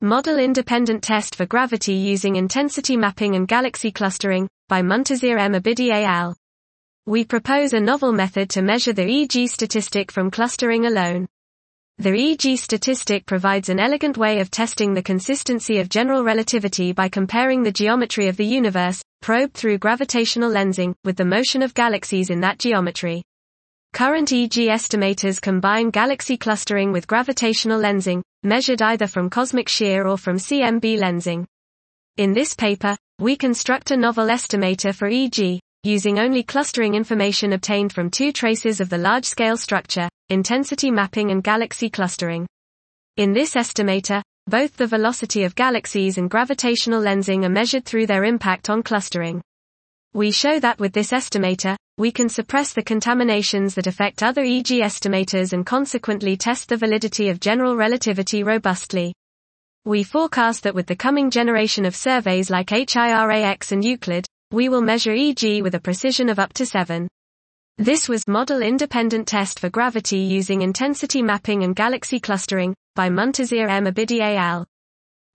Model-independent test for gravity using intensity mapping and galaxy clustering, by Muntazir M. Abidi et al. We propose a novel method to measure the EG statistic from clustering alone. The EG statistic provides an elegant way of testing the consistency of general relativity by comparing the geometry of the universe, probed through gravitational lensing, with the motion of galaxies in that geometry. Current EG estimators combine galaxy clustering with gravitational lensing, measured either from cosmic shear or from CMB lensing. In this paper, we construct a novel estimator for EG, using only clustering information obtained from two traces of the large-scale structure, intensity mapping and galaxy clustering. In this estimator, both the velocity of galaxies and gravitational lensing are measured through their impact on clustering. We show that with this estimator, we can suppress the contaminations that affect other EG estimators and consequently test the validity of general relativity robustly. We forecast that with the coming generation of surveys like HIRAX and Euclid, we will measure EG with a precision of up to 7. This was Model-Independent Test for Gravity using Intensity Mapping and Galaxy Clustering, by Muntazir M. Abidi et al.